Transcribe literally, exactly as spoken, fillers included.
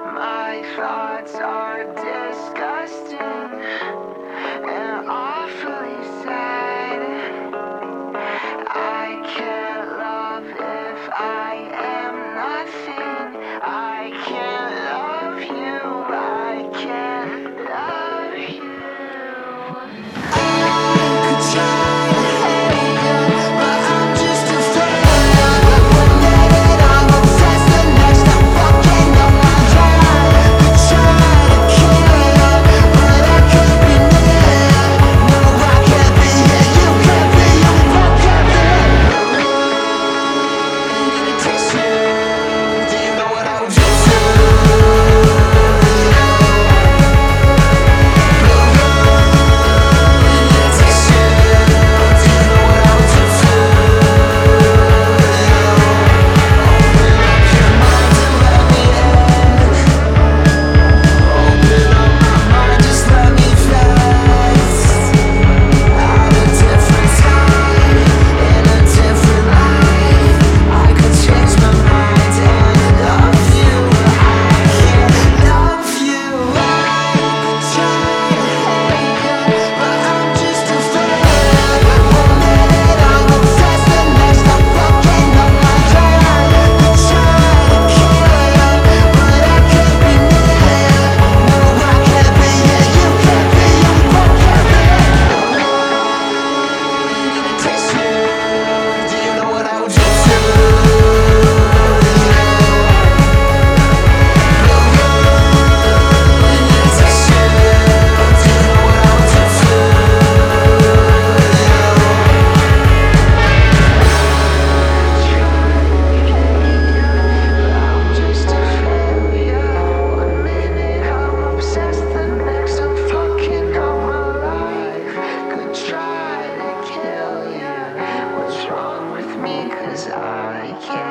My thoughts are disgusting and awfully sad. I can't love if I am nothing. I can't love you. I can't love you. I could try to hate you, but I'm just afraid. One minute I'm obsessed, the next I'm fucking up my head. Could try to kill you, but I can't be near. No, I can't be here. You can't be, you both can't be. Need a tissue. Do you know what I would do to I can't